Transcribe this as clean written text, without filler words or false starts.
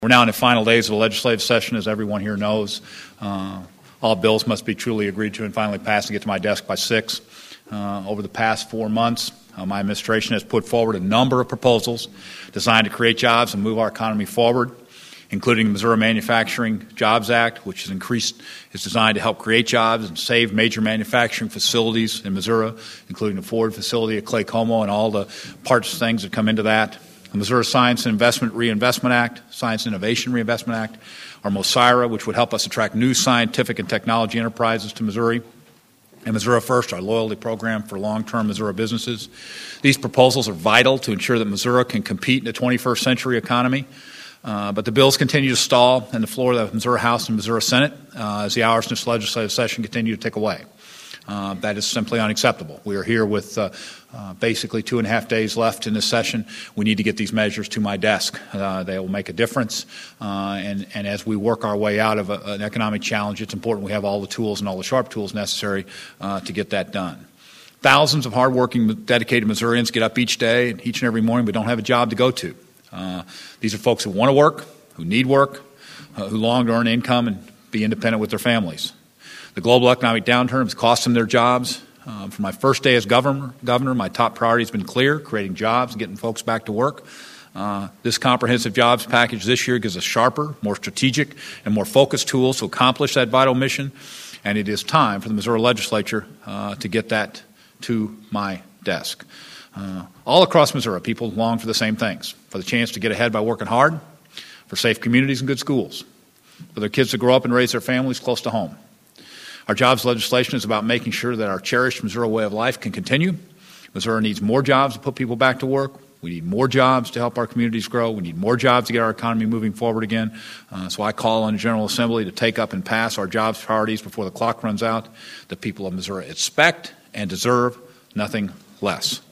We're now in the final days of the legislative session, as everyone here knows. All bills must be truly agreed to and finally passed and get to my desk by 6. Over the past 4 months, my administration has put forward a number of proposals designed to create jobs and move our economy forward, including the Missouri Manufacturing Jobs Act, which is designed to help create jobs and save major manufacturing facilities in Missouri, including the Ford facility at Clay Como and all the parts things that come into that. The Missouri Science and Investment Reinvestment Act, Science and Innovation Reinvestment Act, or MOSIRA, which would help us attract new scientific and technology enterprises to Missouri, and Missouri First, our loyalty program for long-term Missouri businesses. These proposals are vital to ensure that Missouri can compete in the 21st century economy. But the bills continue to stall on the floor of the Missouri House and Missouri Senate as the hours in this legislative session continue to tick away. That is simply unacceptable. We are here with basically 2.5 days left in this session. We need to get these measures to my desk. They will make a difference. And as we work our way out of an economic challenge, it's important we have all the tools and all the sharp tools necessary to get that done. Thousands of hardworking, dedicated Missourians get up each day and each and every morning but don't have a job to go to. These are folks who want to work, who need work, who long to earn income and be independent with their families. The global economic downturn has cost them their jobs. From my first day as governor, my top priority has been clear: creating jobs and getting folks back to work. This comprehensive jobs package this year gives us sharper, more strategic, and more focused tools to accomplish that vital mission, and it is time for the Missouri legislature to get that to my desk. All across Missouri, people long for the same things: for the chance to get ahead by working hard, for safe communities and good schools, for their kids to grow up and raise their families close to home. Our jobs legislation is about making sure that our cherished Missouri way of life can continue. Missouri needs more jobs to put people back to work. We need more jobs to help our communities grow. We need more jobs to get our economy moving forward again. So I call on the General Assembly to take up and pass our jobs priorities before the clock runs out. The people of Missouri expect and deserve nothing less.